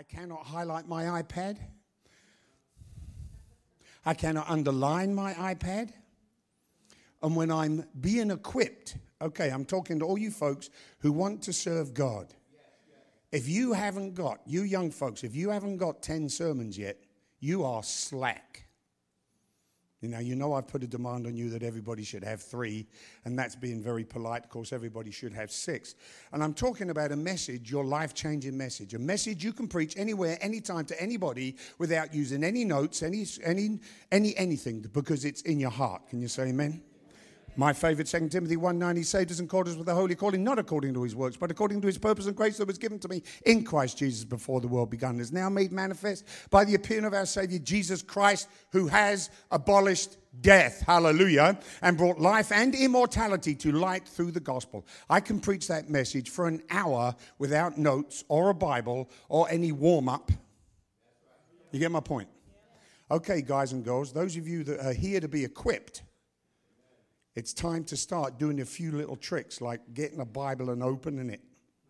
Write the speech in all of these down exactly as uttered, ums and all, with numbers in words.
I cannot highlight my iPad. I cannot underline my iPad. And when I'm being equipped, okay, I'm talking to all you folks who want to serve God. If you haven't got, you young folks, if you haven't got ten sermons yet, you are slack. You know, you know I've put a demand on you that everybody should have three, and that's being very polite. Of course, everybody should have six. And I'm talking about a message, your life-changing message, a message you can preach anywhere, anytime, to anybody without using any notes, any any any anything, because it's in your heart. Can you say amen? My favorite, Second Timothy one nine, he saved us and called us with a holy calling, not according to his works, but according to his purpose and grace that was given to me in Christ Jesus before the world began, is now made manifest by the appearing of our Savior Jesus Christ, who has abolished death, hallelujah, and brought life and immortality to light through the gospel. I can preach that message for an hour without notes or a Bible or any warm-up. You get my point? Okay, guys and girls, those of you that are here to be equipped, it's time to start doing a few little tricks like getting a Bible and opening it.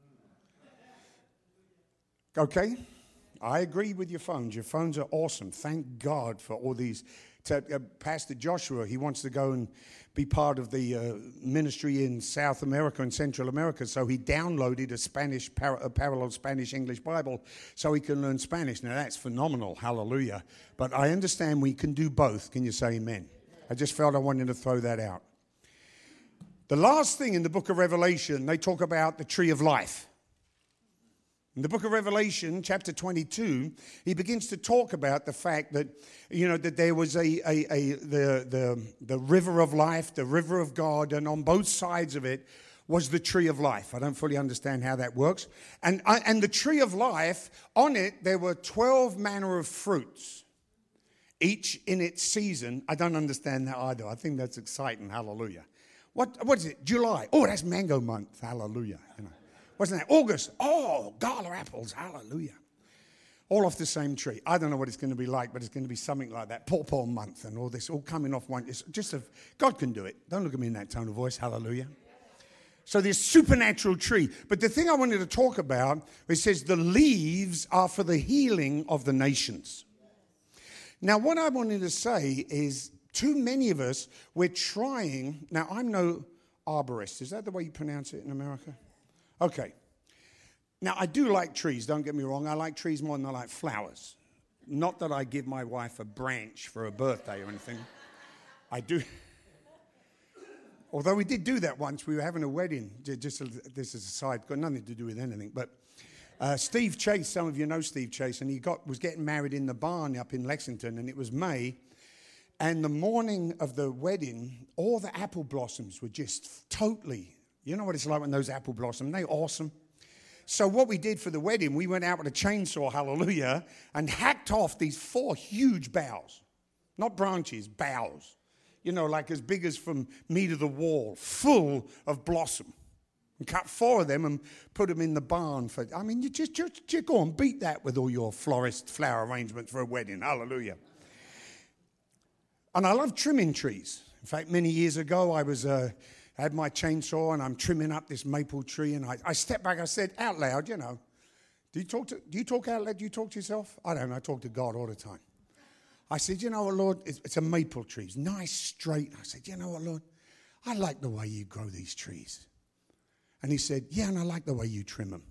Okay? I agree with your phones. Your phones are awesome. Thank God for all these. To, uh, Pastor Joshua, he wants to go and be part of the uh, ministry in South America and Central America, so he downloaded a Spanish, par- a parallel Spanish-English Bible so he can learn Spanish. Now, that's phenomenal. Hallelujah. But I understand we can do both. Can you say amen? I just felt I wanted to throw that out. The last thing in the book of Revelation, they talk about the tree of life. In the book of Revelation, chapter twenty-two, he begins to talk about the fact that, you know, that there was a, a, a the, the, the river of life, the river of God, and on both sides of it was the tree of life. I don't fully understand how that works. And, and the tree of life, on it, there were twelve manner of fruits, each in its season. I don't understand that either. I think that's exciting. Hallelujah. What what is it? July. Oh, that's mango month. Hallelujah. You know. Wasn't that August? Oh, gala apples. Hallelujah. All off the same tree. I don't know what it's going to be like, but it's going to be something like that. Pawpaw month and all this, all coming off one. It's just a, God can do it. Don't look at me in that tone of voice. Hallelujah. So this supernatural tree. But the thing I wanted to talk about, it says the leaves are for the healing of the nations. Now, what I wanted to say is, too many of us, we're trying. Now, I'm no arborist. Is that the way you pronounce it in America? Okay. Now, I do like trees. Don't get me wrong. I like trees more than I like flowers. Not that I give my wife a branch for her birthday or anything. I do. Although we did do that once. We were having a wedding. Just a, this is a side. Got nothing to do with anything. But uh, Steve Chase, some of you know Steve Chase, and he got was getting married in the barn up in Lexington, and it was May. And the morning of the wedding, all the apple blossoms were just totally, you know what it's like when those apple blossom, they're awesome. So what we did for the wedding, we went out with a chainsaw, hallelujah, and hacked off these four huge boughs. Not branches, boughs. You know, like as big as from me to the wall, full of blossom. And cut four of them and put them in the barn. For. I mean, you just, just, just go and beat that with all your florist flower arrangements for a wedding, hallelujah. And I love trimming trees. In fact, many years ago, I was uh, had my chainsaw and I'm trimming up this maple tree. And I, I stepped back. I said out loud, you know, do you talk to? Do you talk out loud? Do you talk to yourself? I don't know. I talk to God all the time. I said, you know what, Lord? It's, it's a maple tree. It's nice, straight. I said, you know what, Lord? I like the way you grow these trees. And he said, yeah, and I like the way you trim them.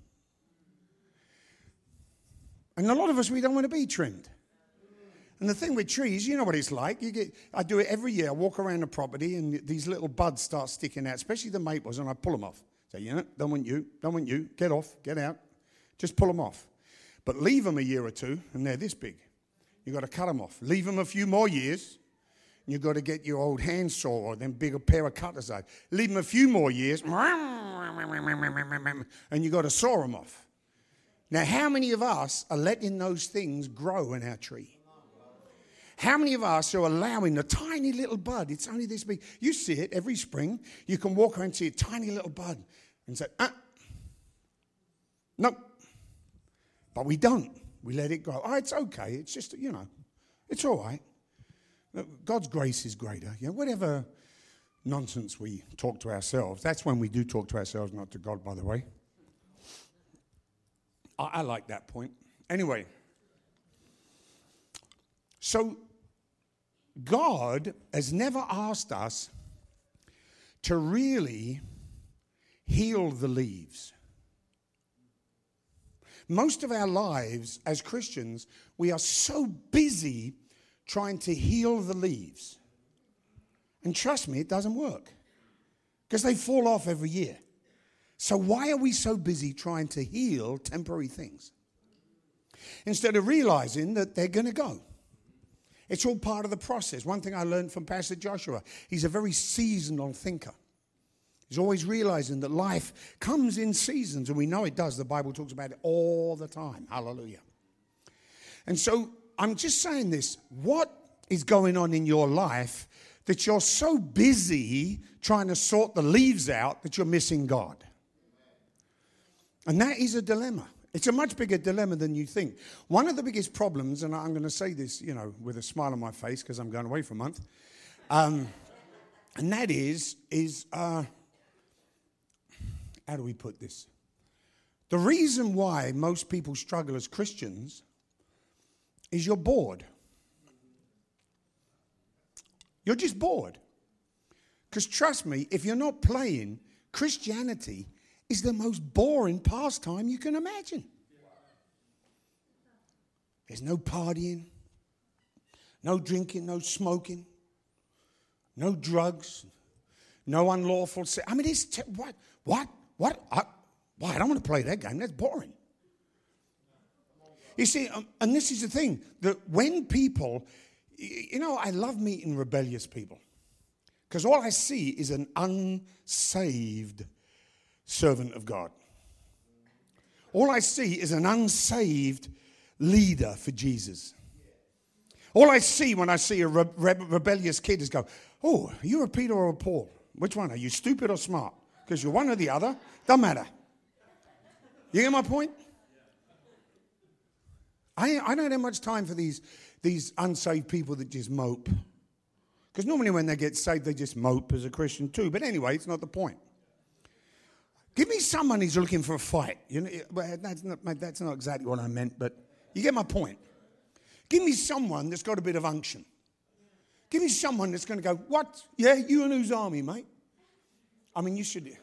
And a lot of us, we don't want to be trimmed. And the thing with trees, you know what it's like. You get, I do it every year. I walk around the property and these little buds start sticking out, especially the maples, and I pull them off. Say, you know, don't want you, don't want you. Get off, get out. Just pull them off. But leave them a year or two, and they're this big. You've got to cut them off. Leave them a few more years, and you've got to get your old handsaw or then bigger pair of cutters out. Leave them a few more years, and you've got to saw them off. Now, how many of us are letting those things grow in our tree? How many of us are allowing a tiny little bud? It's only this big. You see it every spring. You can walk around and see a tiny little bud and say, ah, no. But we don't. We let it grow. Oh, it's okay. It's just, you know, it's all right. God's grace is greater. You know, whatever nonsense we talk to ourselves, that's when we do talk to ourselves, not to God, by the way. I, I like that point. Anyway, so God has never asked us to really heal the leaves. Most of our lives as Christians, we are so busy trying to heal the leaves. And trust me, it doesn't work. Because they fall off every year. So why are we so busy trying to heal temporary things? Instead of realizing that they're going to go. It's all part of the process. One thing I learned from Pastor Joshua, he's a very seasonal thinker. He's always realizing that life comes in seasons, and we know it does. The Bible talks about it all the time. Hallelujah. And so I'm just saying this. What is going on in your life that you're so busy trying to sort the leaves out that you're missing God? And that is a dilemma. It's a much bigger dilemma than you think. One of the biggest problems, and I'm going to say this, you know, with a smile on my face because I'm going away for a month, um, and that is, is uh, how do we put this? The reason why most people struggle as Christians is you're bored. You're just bored. Because trust me, if you're not playing, Christianity is the most boring pastime you can imagine. There's no partying, no drinking, no smoking, no drugs, no unlawful sex. I mean, it's t- what, what, what? I, why? I don't want to play that game. That's boring. You see, um, and this is the thing, that when people, you know, I love meeting rebellious people. Because all I see is an unsaved servant of God. All I see is an unsaved leader for Jesus. All I see when I see a re- re- rebellious kid is go, oh, are you a Peter or a Paul? Which one? Are you stupid or smart? Because you're one or the other. Doesn't matter. You get my point? I, I don't have much time for these, these unsaved people that just mope. Because normally when they get saved, they just mope as a Christian too. But anyway, it's not the point. Give me someone who's looking for a fight. You know, well, that's not, that's not exactly what I meant, but you get my point. Give me someone that's got a bit of unction. Give me someone that's going to go, what? Yeah, you and whose army, mate? I mean, you should...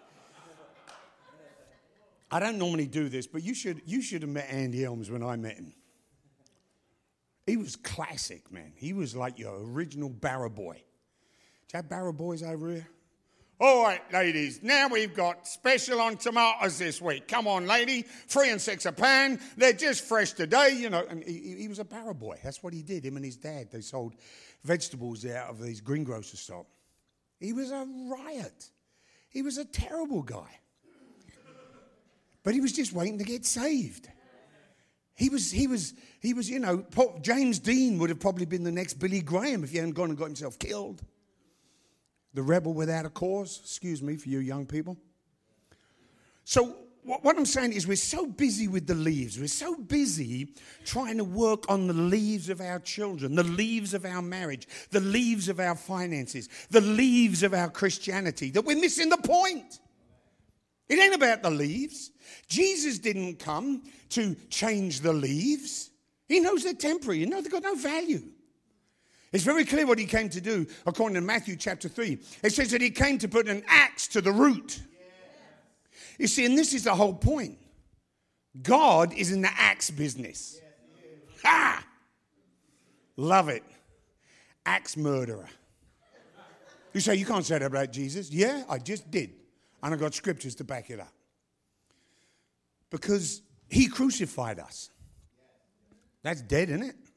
I don't normally do this, but you should you should have met Andy Elms when I met him. He was classic, man. He was like your original Barra boy. Do you have Barra boys over here? All right, ladies, now we've got special on tomatoes this week. Come on, lady, three and six a pan. They're just fresh today, you know. And he, he was a Barra boy. That's what he did. Him and his dad, they sold vegetables out of these greengrocer stop. He was a riot. He was a terrible guy. But he was just waiting to get saved. He was, he was, he was, you know, James Dean would have probably been the next Billy Graham if he hadn't gone and got himself killed. The rebel without a cause. Excuse me for you young people. So what I'm saying is we're so busy with the leaves. We're so busy trying to work on the leaves of our children, the leaves of our marriage, the leaves of our finances, the leaves of our Christianity, that we're missing the point. It ain't about the leaves. Jesus didn't come to change the leaves. He knows they're temporary. He knows they've got no value. It's very clear what he came to do, according to Matthew chapter three. It says that he came to put an axe to the root. You see, and this is the whole point. God is in the axe business. Ha! Love it. Axe murderer. You say, you can't say that about Jesus. Yeah, I just did. And I've got scriptures to back it up. Because he crucified us. That's dead, isn't it?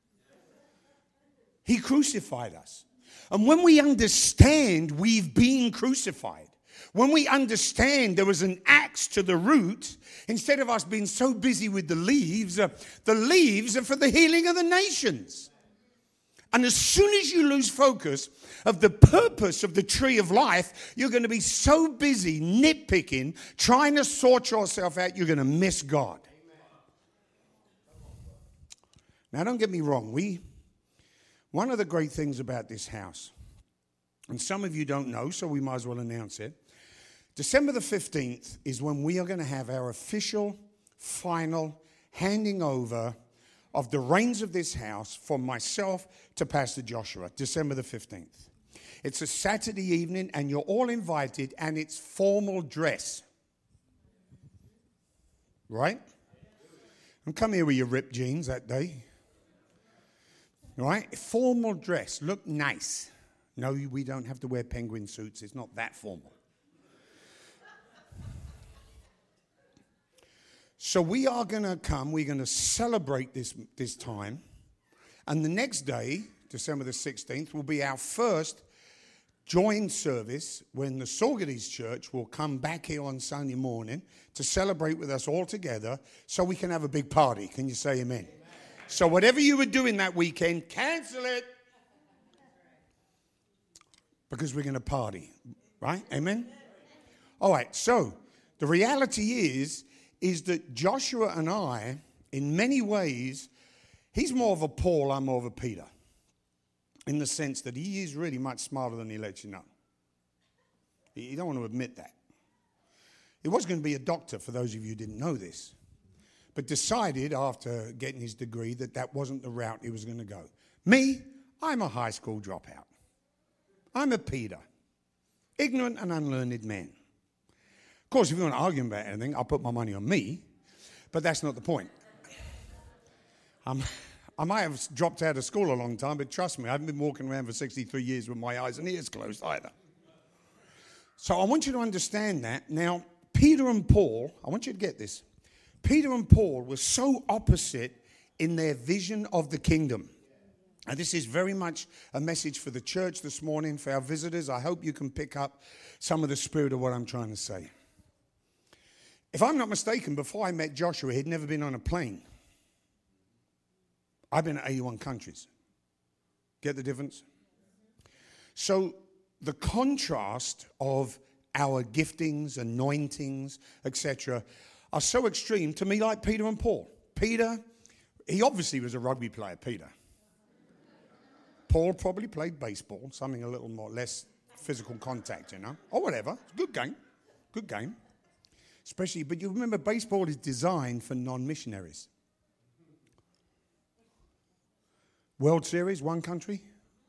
He crucified us. And when we understand we've been crucified, when we understand there was an axe to the root, instead of us being so busy with the leaves, uh, the leaves are for the healing of the nations. And as soon as you lose focus of the purpose of the tree of life, you're going to be so busy nitpicking, trying to sort yourself out, you're going to miss God. Now, don't get me wrong. We, one of the great things about this house, and some of you don't know, so we might as well announce it, December the fifteenth is when we are going to have our official, final handing over of the reins of this house from myself to Pastor Joshua, December the fifteenth. It's a Saturday evening, and you're all invited, and it's formal dress. Right? And come here with your ripped jeans that day. Right? Formal dress. Look nice. No, we don't have to wear penguin suits. It's not that formal. So we are going to come. We're going to celebrate this, this time. And the next day, December the sixteenth, will be our first joined service when the Sorgadis Church will come back here on Sunday morning to celebrate with us all together so we can have a big party. Can you say amen? Amen. So whatever you were doing that weekend, cancel it. Because we're going to party. Right? Amen? All right. So the reality is, is that Joshua and I, in many ways, he's more of a Paul, I'm more of a Peter. In the sense that he is really much smarter than he lets you know. You don't want to admit that. He was going to be a doctor, for those of you who didn't know this. But decided after getting his degree that that wasn't the route he was going to go. Me, I'm a high school dropout. I'm a Peter. Ignorant and unlearned man. Of course, if you want to argue about anything, I'll put my money on me. But that's not the point. I'm... I might have dropped out of school a long time, but trust me, I haven't been walking around for sixty-three years with my eyes and ears closed either. So I want you to understand that. Now, Peter and Paul, I want you to get this. Peter and Paul were so opposite in their vision of the kingdom. And this is very much a message for the church this morning, for our visitors. I hope you can pick up some of the spirit of what I'm trying to say. If I'm not mistaken, before I met Joshua, he'd never been on a plane. I've been to eighty-one countries. Get the difference? So the contrast of our giftings, anointings, et cetera, are so extreme to me, like Peter and Paul. Peter, he obviously was a rugby player, Peter. Paul probably played baseball, something a little more less physical contact, you know, or whatever. Good game, good game. Especially, but you remember, baseball is designed for non-missionaries. World Series, one country.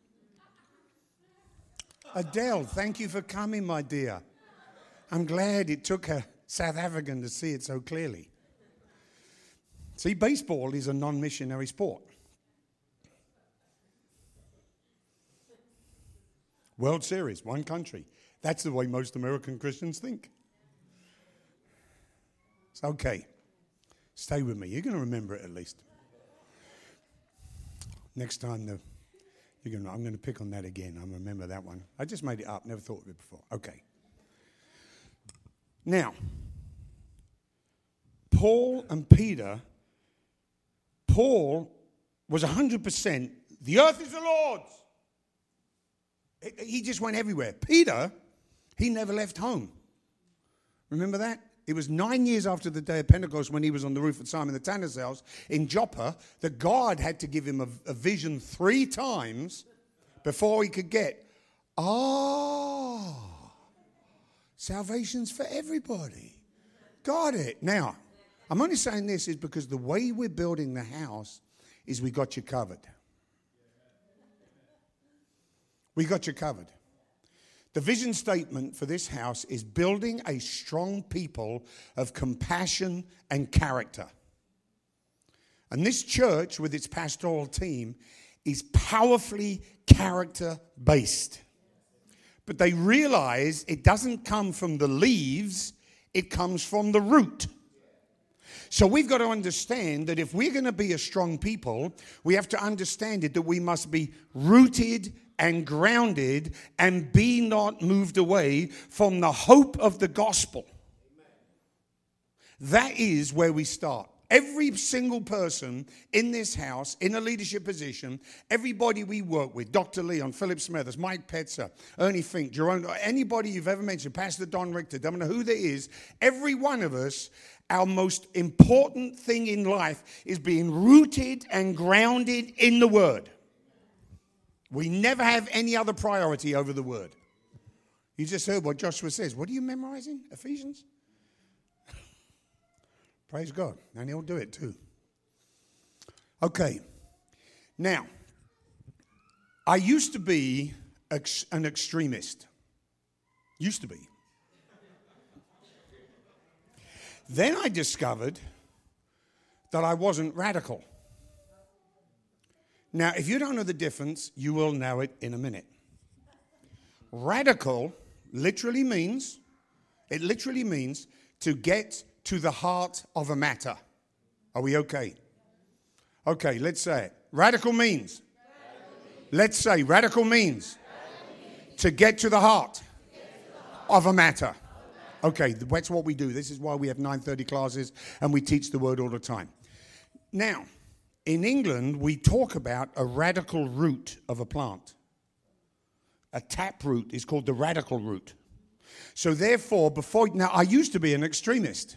Adele, thank you for coming, my dear. I'm glad it took a South African to see it so clearly. See, baseball is a non-missionary sport. World Series, one country. That's the way most American Christians think. It's okay. Stay with me. You're going to remember it at least. Next time, the, you're gonna, I'm going to pick on that again. I remember that one. I just made it up. Never thought of it before. Okay. Now, Paul and Peter, Paul was one hundred percent, the earth is the Lord's. He just went everywhere. Peter, he never left home. Remember that? It was nine years after the day of Pentecost when he was on the roof of Simon the Tanner's house in Joppa that God had to give him a, a vision three times before he could get, oh, salvation's for everybody. Got it. Now, I'm only saying this is because the way we're building the house is we got you covered. We got you covered. The vision statement for this house is building a strong people of compassion and character. And this church with its pastoral team is powerfully character-based. But they realize it doesn't come from the leaves, it comes from the root. So we've got to understand that if we're going to be a strong people, we have to understand it that we must be rooted and grounded and be not moved away from the hope of the gospel. That is where we start. Every single person in this house, in a leadership position, everybody we work with, Doctor Leon, Philip Smithers, Mike Petzer, Ernie Fink, Jerome, anybody you've ever mentioned, Pastor Don Richter, don't know who there is, every one of us, our most important thing in life is being rooted and grounded in the Word. We never have any other priority over the Word. You just heard what Joshua says. What are you memorizing? Ephesians? Praise God. And he'll do it too. Okay. Now, I used to be ex- an extremist. Used to be. Then I discovered that I wasn't radical. Now, if you don't know the difference, you will know it in a minute. Radical literally means, it literally means to get to the heart of a matter. Are we okay? Okay, let's say it. Radical means. Let's say radical means to get to the heart of a matter. Okay, that's what we do. This is why we have nine thirty classes and we teach the word all the time. Now, in England, we talk about a radical root of a plant. A tap root is called the radical root. So therefore, before, now I used to be an extremist.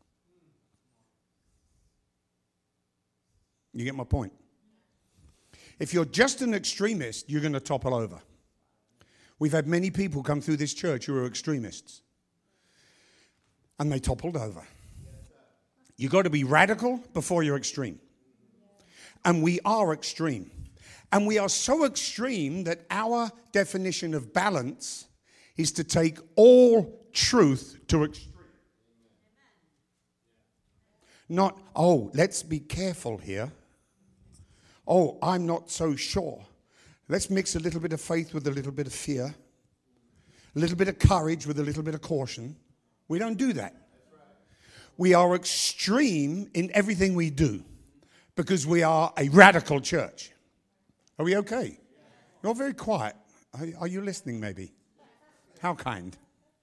You get my point? If you're just an extremist, you're going to topple over. We've had many people come through this church who are extremists. And they toppled over. You've got to be radical before you're extreme. And we are extreme. And we are so extreme that our definition of balance is to take all truth to extreme. Not, oh, let's be careful here. Oh, I'm not so sure. Let's mix a little bit of faith with a little bit of fear. A little bit of courage with a little bit of caution. We don't do that. We are extreme in everything we do because we are a radical church. Are we okay? You're very quiet. Are, are you listening maybe? How kind.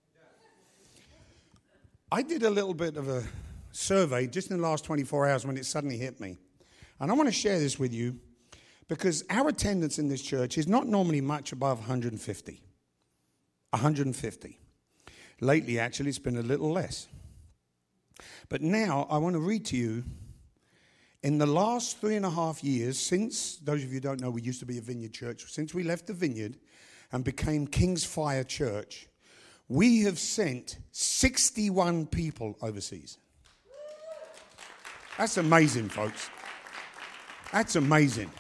I did a little bit of a survey just in the last twenty-four hours when it suddenly hit me. And I want to share this with you because our attendance in this church is not normally much above one hundred fifty. one hundred fifty. Lately, actually, it's been a little less. But now, I want to read to you, in the last three and a half years, since, those of you who don't know, we used to be a vineyard church, since we left the vineyard and became King's Fire Church, we have sent sixty-one people overseas. That's amazing, folks. That's amazing.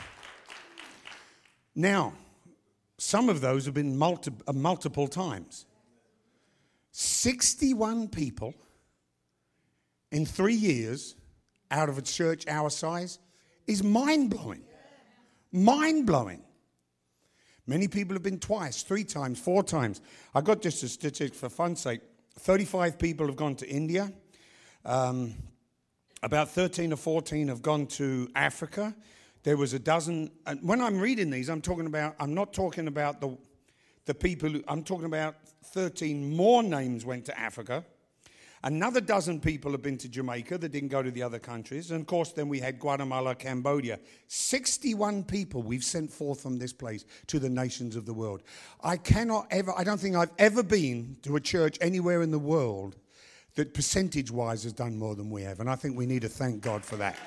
Now, some of those have been multi- uh, multiple times. sixty-one people in three years out of a church our size is mind-blowing. Mind-blowing. Many people have been twice, three times, four times. I got just a statistic for fun's sake. thirty-five people have gone to India. Um, about thirteen or fourteen have gone to Africa. There was a dozen. And when I'm reading these, I'm talking about, I'm not talking about the, the people, who, I'm talking about thirteen more names went to Africa. Another dozen people have been to Jamaica that didn't go to the other countries. And, of course, then we had Guatemala, Cambodia. sixty-one people we've sent forth from this place to the nations of the world. I cannot ever, I don't think I've ever been to a church anywhere in the world that percentage-wise has done more than we have. And I think we need to thank God for that.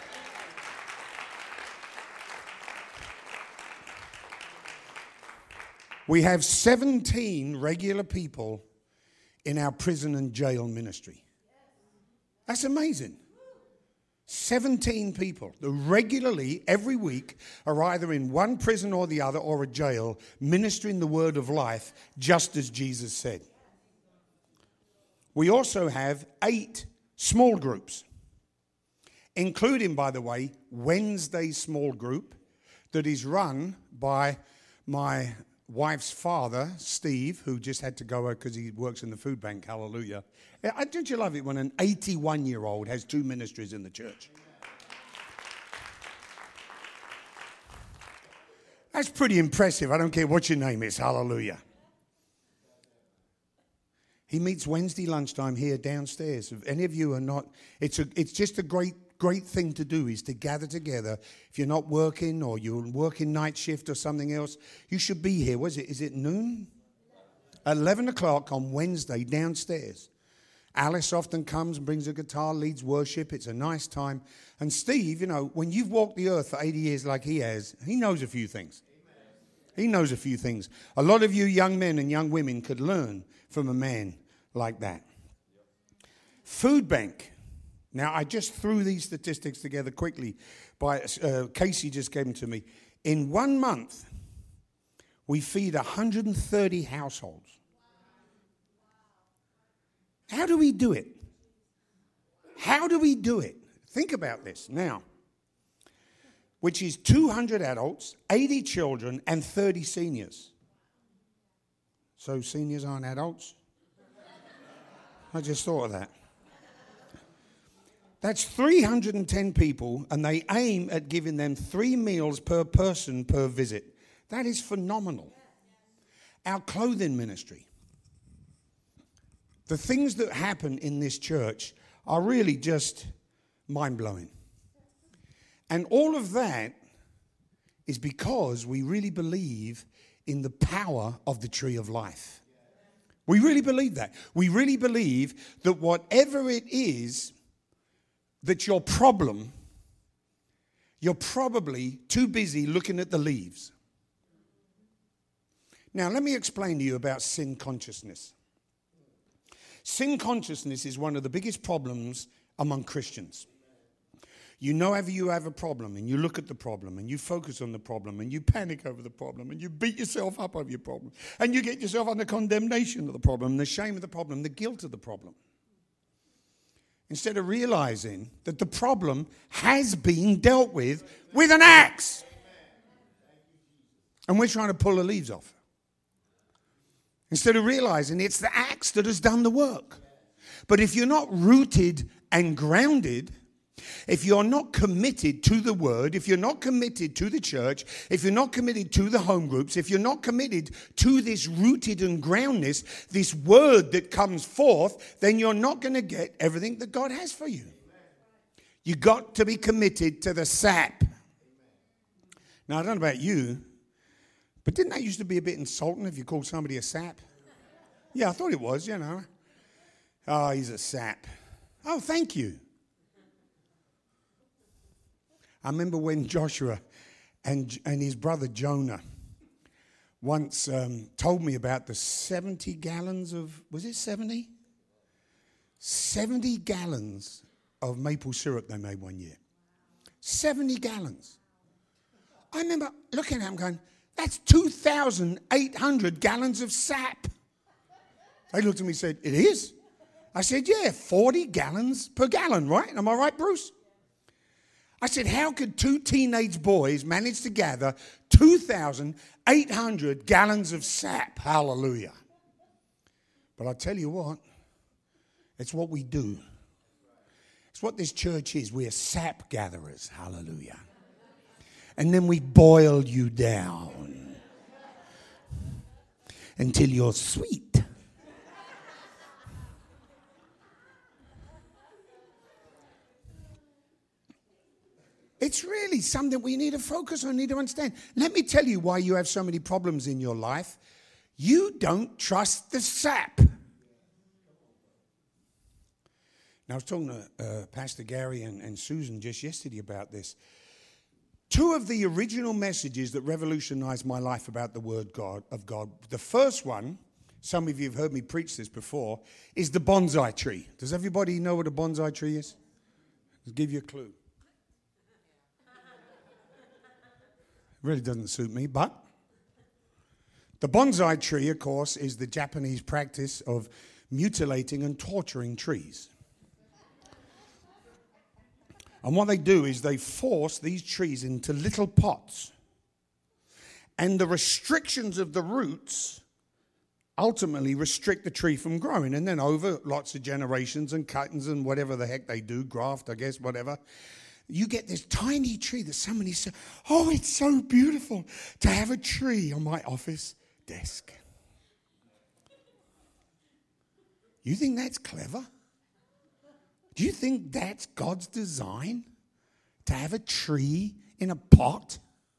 We have seventeen regular people in our prison and jail ministry. That's amazing. seventeen people that regularly, every week, are either in one prison or the other or a jail, ministering the word of life, just as Jesus said. We also have eight small groups, including, by the way, Wednesday small group that is run by my wife's father, Steve, who just had to go because he works in the food bank. Hallelujah. Don't you love it when an eighty-one-year-old has two ministries in the church? That's pretty impressive. I don't care what your name is. Hallelujah. He meets Wednesday lunchtime here downstairs. If any of you are not, it's a, it's just a great Great thing to do is to gather together. If you're not working or you're working night shift or something else, you should be here. Was it? Is it noon? eleven o'clock on Wednesday downstairs. Alice often comes and brings a guitar, leads worship. It's a nice time. And Steve, you know, when you've walked the earth for eighty years like he has, he knows a few things. He knows a few things. A lot of you young men and young women could learn from a man like that. Food bank. Now, I just threw these statistics together quickly, by uh, Casey just gave them to me. In one month, we feed one hundred thirty households. How do we do it? How do we do it? Think about this now. Which is two hundred adults, eighty children, and thirty seniors. So seniors aren't adults? I just thought of that. That's three hundred ten people, and they aim at giving them three meals per person per visit. That is phenomenal. Our clothing ministry. The things that happen in this church are really just mind-blowing. And all of that is because we really believe in the power of the tree of life. We really believe that. We really believe that whatever it is that's your problem, you're probably too busy looking at the leaves. Now, let me explain to you about sin consciousness. Sin consciousness is one of the biggest problems among Christians. You know, if you have a problem and you look at the problem and you focus on the problem and you panic over the problem and you beat yourself up over your problem and you get yourself under condemnation of the problem, the shame of the problem, the guilt of the problem. Instead of realizing that the problem has been dealt with with an axe. And we're trying to pull the leaves off. Instead of realizing it's the axe that has done the work. But if you're not rooted and grounded, if you're not committed to the word, if you're not committed to the church, if you're not committed to the home groups, if you're not committed to this rooted and groundness, this word that comes forth, then you're not going to get everything that God has for you. You got to be committed to the sap. Now, I don't know about you, but didn't that used to be a bit insulting if you called somebody a sap? Yeah, I thought it was, you know. Oh, he's a sap. Oh, thank you. I remember when Joshua and, and his brother Jonah once um, told me about the seventy gallons of, was it seventy? seventy gallons of maple syrup they made one year. seventy gallons. I remember looking at them going, that's two thousand eight hundred gallons of sap. They looked at me and said, it is? I said, yeah, forty gallons per gallon, right? Am I right, Bruce? I said, how could two teenage boys manage to gather two thousand eight hundred gallons of sap? Hallelujah. But I tell you what, it's what we do. It's what this church is. We're sap gatherers. Hallelujah. And then we boil you down until you're sweet. It's really something we need to focus on, need to understand. Let me tell you why you have so many problems in your life. You don't trust the sap. Now, I was talking to uh, Pastor Gary and, and Susan just yesterday about this. Two of the original messages that revolutionized my life about the Word God of God. The first one, some of you have heard me preach this before, is the bonsai tree. Does everybody know what a bonsai tree is? I'll give you a clue. Really doesn't suit me, but the bonsai tree, of course, is the Japanese practice of mutilating and torturing trees. And what they do is they force these trees into little pots. And the restrictions of the roots ultimately restrict the tree from growing. And then over lots of generations and cuttings and whatever the heck they do, graft, I guess, whatever, you get this tiny tree that somebody said, oh, it's so beautiful to have a tree on my office desk. You think that's clever? Do you think that's God's design? To have a tree in a pot?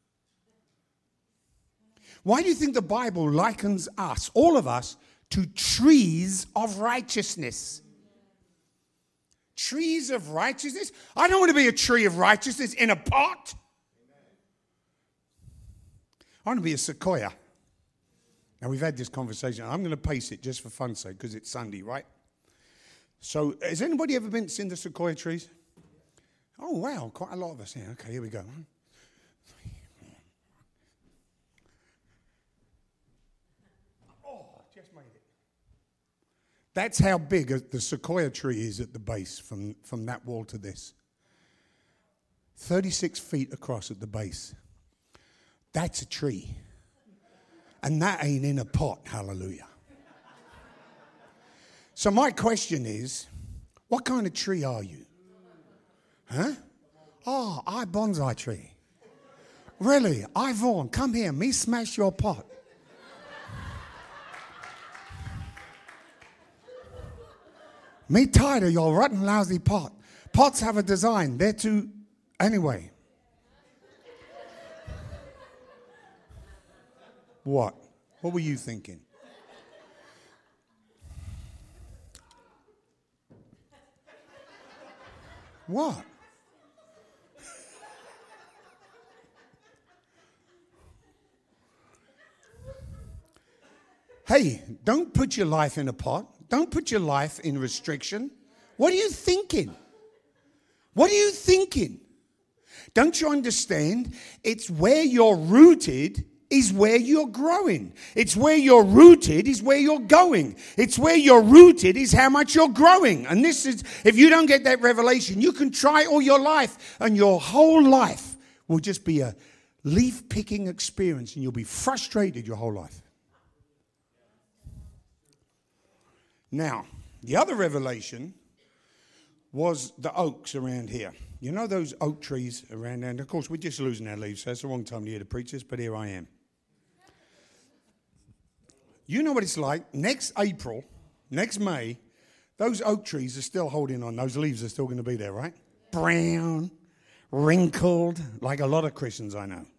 Why do you think the Bible likens us, all of us, to trees of righteousness? Trees of righteousness? I don't want to be a tree of righteousness in a pot. I want to be a sequoia. Now, we've had this conversation. I'm going to pace it just for fun's sake because it's Sunday, right? So, has anybody ever been seen the sequoia trees? Oh, wow, quite a lot of us here. Okay, here we go. Oh, just made it. That's how big the sequoia tree is at the base from, from that wall to this. thirty-six feet across at the base. That's a tree. And that ain't in a pot, hallelujah. So my question is, what kind of tree are you? Huh? Oh, I bonsai tree. Really? I Vaughan, come here, me smash your pot. Me tired of your rotten, lousy pot. Pots have a design. They're too... Anyway. What? What were you thinking? What? Hey, don't put your life in a pot. Don't put your life in restriction. What are you thinking? What are you thinking? Don't you understand? It's where you're rooted is where you're growing. It's where you're rooted is where you're going. It's where you're rooted is how much you're growing. And this is, if you don't get that revelation, you can try all your life and your whole life will just be a leaf-picking experience and you'll be frustrated your whole life. Now, the other revelation was the oaks around here. You know those oak trees around there? And of course, we're just losing our leaves, so it's the wrong time of year to preach this, but here I am. You know what it's like. Next April, next May, those oak trees are still holding on. Those leaves are still going to be there, right? Brown, wrinkled, like a lot of Christians I know.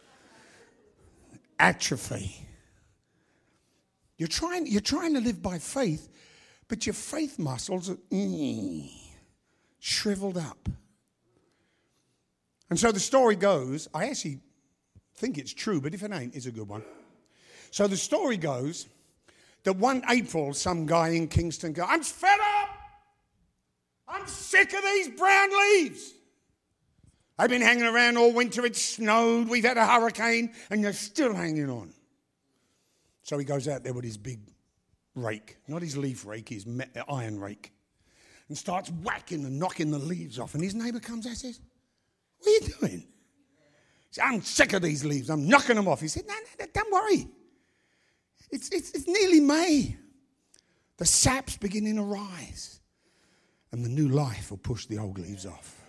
Atrophy. You're trying, you're trying to live by faith, but your faith muscles are mm, shriveled up. And so the story goes, I actually think it's true, but if it ain't, it's a good one. So the story goes that one April, some guy in Kingston goes, I'm fed up. I'm sick of these brown leaves. I've been hanging around all winter. It snowed. We've had a hurricane, and you're still hanging on. So he goes out there with his big rake, not his leaf rake, his iron rake, and starts whacking and knocking the leaves off. And his neighbour comes out and says, what are you doing? He said, I'm sick of these leaves. I'm knocking them off. He said, no, no, no don't worry. It's, it's, it's nearly May. The sap's beginning to rise. And the new life will push the old leaves off.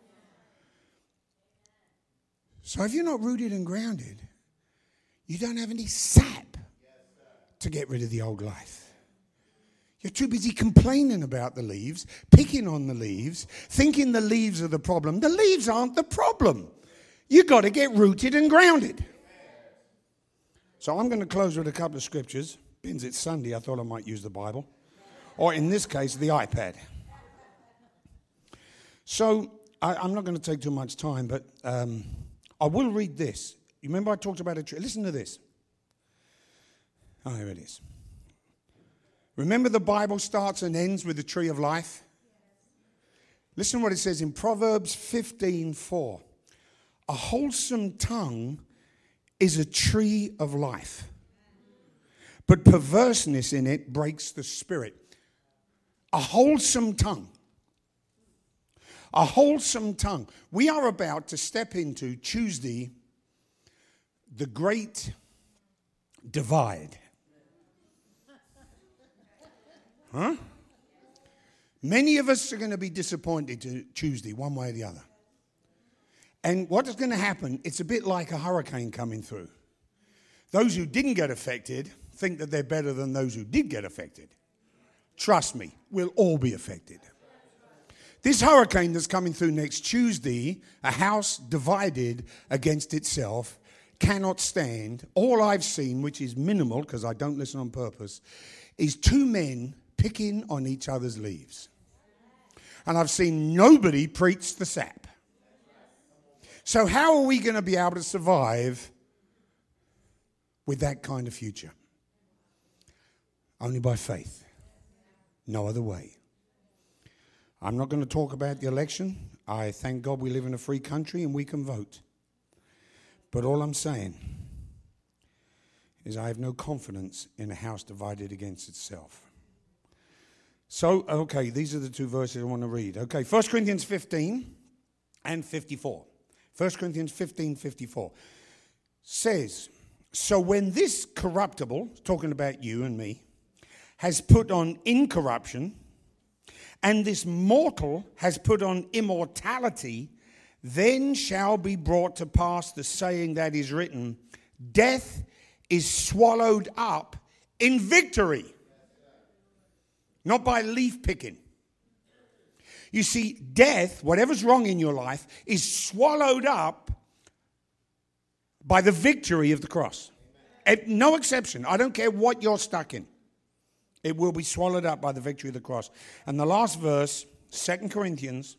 So if you're not rooted and grounded, you don't have any sap to get rid of the old life. You're too busy complaining about the leaves, picking on the leaves, thinking the leaves are the problem. The leaves aren't the problem. You've got to get rooted and grounded. So I'm going to close with a couple of scriptures. Since it's Sunday, I thought I might use the Bible. Or in this case, the iPad. So I, I'm not going to take too much time, but um, I will read this. You remember I talked about a tree? Listen to this. Oh, here it is. Remember the Bible starts and ends with the tree of life? Listen to what it says in Proverbs fifteen four. A wholesome tongue is a tree of life, but perverseness in it breaks the spirit. A wholesome tongue. A wholesome tongue. We are about to step into Tuesday, the great divide. Huh? Many of us are going to be disappointed to Tuesday, one way or the other. And what is going to happen, it's a bit like a hurricane coming through. Those who didn't get affected think that they're better than those who did get affected. Trust me, we'll all be affected. This hurricane that's coming through next Tuesday, a house divided against itself, cannot stand. All I've seen, which is minimal because I don't listen on purpose, is two men picking on each other's leaves. And I've seen nobody preach the sap. So how are we going to be able to survive with that kind of future? Only by faith. No other way. I'm not going to talk about the election. I thank God we live in a free country and we can vote. But all I'm saying is I have no confidence in a house divided against itself. So, okay, these are the two verses I want to read. Okay, First Corinthians fifteen and fifty-four. First Corinthians fifteen, fifty-four says, so when this corruptible, talking about you and me, has put on incorruption, and this mortal has put on immortality, then shall be brought to pass the saying that is written, death is swallowed up in victory. Not by leaf picking. You see, death, whatever's wrong in your life, is swallowed up by the victory of the cross. No exception. I don't care what you're stuck in. It will be swallowed up by the victory of the cross. And the last verse, Second Corinthians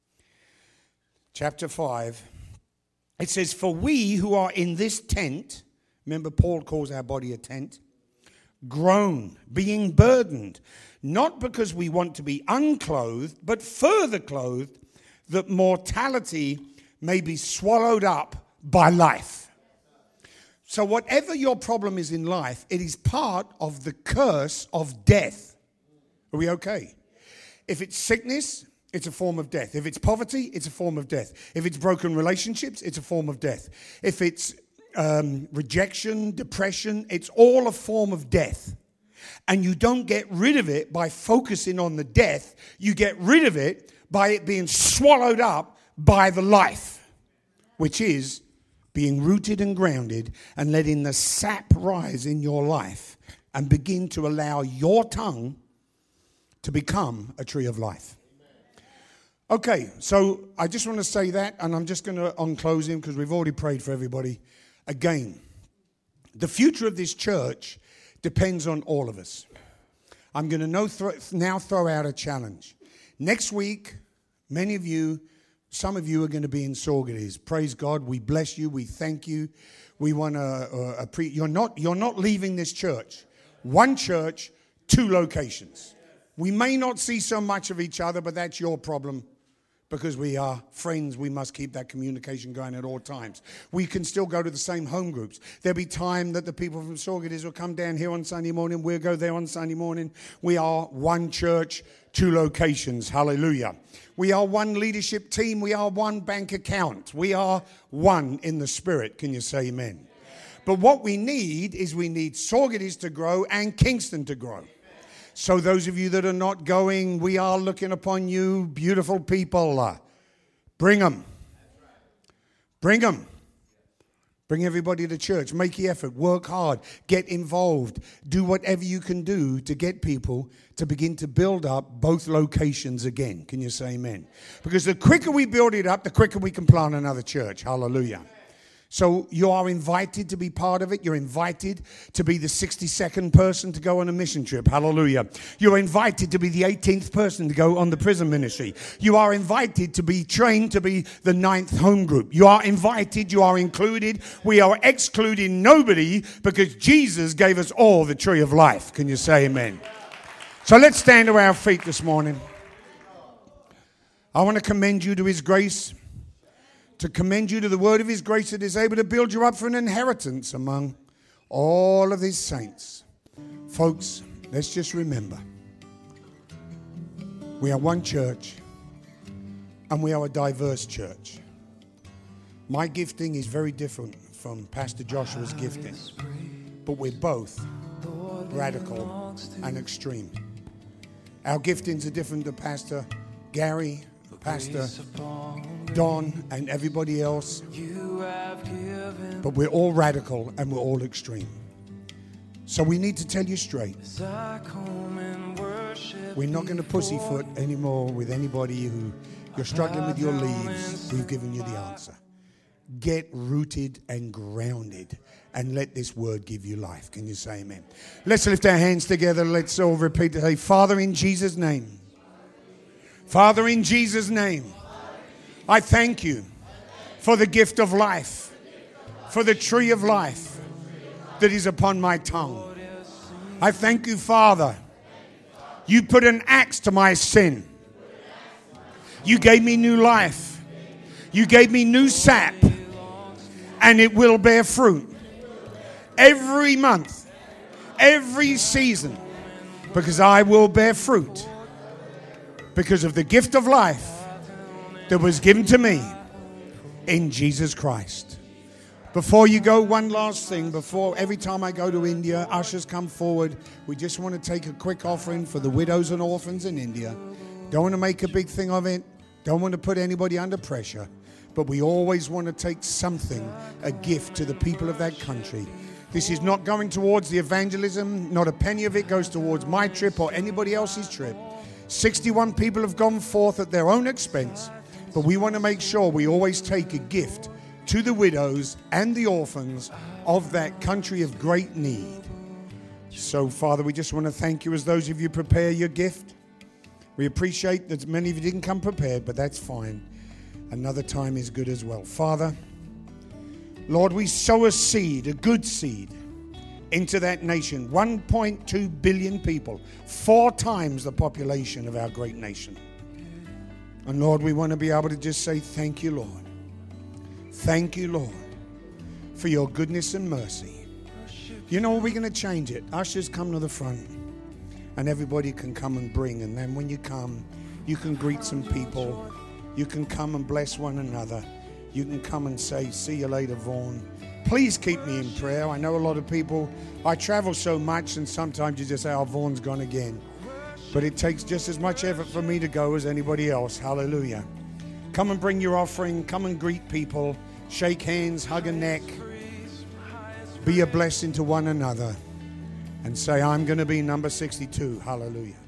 chapter five, it says, for we who are in this tent, remember Paul calls our body a tent, groan, being burdened, not because we want to be unclothed, but further clothed, that mortality may be swallowed up by life. So whatever your problem is in life, it is part of the curse of death. Are we okay? If it's sickness, it's a form of death. If it's poverty, it's a form of death. If it's broken relationships, it's a form of death. If it's um, rejection, depression, it's all a form of death. And you don't get rid of it by focusing on the death. You get rid of it by it being swallowed up by the life, which is being rooted and grounded and letting the sap rise in your life and begin to allow your tongue to become a tree of life. Okay, so I just want to say that, and I'm just going to on closing because we've already prayed for everybody. Again, the future of this church depends on all of us. I'm going to now throw out a challenge. Next week, many of you, some of you are going to be in Saugerties. Praise God. We bless you. We thank you. We want to. Uh, pre- you're not. You're not leaving this church. One church, two locations. We may not see so much of each other, but that's your problem. Because we are friends, we must keep that communication going at all times. We can still go to the same home groups. There'll be time that the people from Saugerties will come down here on Sunday morning. We'll go there on Sunday morning. We are one church, two locations. Hallelujah. We are one leadership team. We are one bank account. We are one in the spirit. Can you say amen? But what we need is we need Saugerties to grow and Kingston to grow. So those of you that are not going, we are looking upon you, beautiful people. Uh, bring them. Bring them. Bring everybody to church. Make the effort. Work hard. Get involved. Do whatever you can do to get people to begin to build up both locations again. Can you say amen? Because the quicker we build it up, the quicker we can plant another church. Hallelujah. So you are invited to be part of it. You're invited to be the sixty-second person to go on a mission trip. Hallelujah. You're invited to be the eighteenth person to go on the prison ministry. You are invited to be trained to be the ninth home group. You are invited. You are included. We are excluding nobody because Jesus gave us all the tree of life. Can you say amen? So let's stand to our feet this morning. I want to commend you to his grace. To commend you to the word of his grace that is able to build you up for an inheritance among all of his saints. Folks, let's just remember, we are one church and we are a diverse church. My gifting is very different from Pastor Joshua's gifting, but we're both radical and extreme. Our giftings are different to Pastor Gary, Pastor Don, and everybody else. But we're all radical and we're all extreme. So we need to tell you straight. We're not going to pussyfoot anymore with anybody who you're struggling with your leaves. We've given you the answer. Get rooted and grounded and let this word give you life. Can you say amen? Let's lift our hands together. Let's all repeat to say, Father, in Jesus' name. Father, in Jesus' name, I thank you for the gift of life, for the tree of life that is upon my tongue. I thank you, Father. You put an axe to my sin You gave me new life. You gave me new sap. And it will bear fruit. Every month. Every season. Because I will bear fruit. Because of the gift of life that was given to me in Jesus Christ. Before you go, one last thing. Before every time I go to India, ushers come forward. We just want to take a quick offering for the widows and orphans in India. Don't want to make a big thing of it. Don't want to put anybody under pressure. But we always want to take something, a gift to the people of that country. This is not going towards the evangelism. Not a penny of it goes towards my trip or anybody else's trip. sixty-one people have gone forth at their own expense. But we want to make sure we always take a gift to the widows and the orphans of that country of great need. So, Father, we just want to thank you as those of you prepare your gift. We appreciate that many of you didn't come prepared, but that's fine. Another time is good as well. Father, Lord, we sow a seed, a good seed, into that nation. one point two billion people, four times the population of our great nation. And Lord, we want to be able to just say, thank you, Lord. Thank you, Lord, for your goodness and mercy. You know, we're going to change it. Ushers, come to the front, and everybody can come and bring. And then when you come, you can greet some people. You can come and bless one another. You can come and say, see you later, Vaughn. Please keep me in prayer. I know a lot of people, I travel so much, and sometimes you just say, oh, Vaughn's gone again. But it takes just as much effort for me to go as anybody else. Hallelujah. Come and bring your offering. Come and greet people. Shake hands, hug a neck. Be a blessing to one another. And say, I'm going to be number sixty-two. Hallelujah.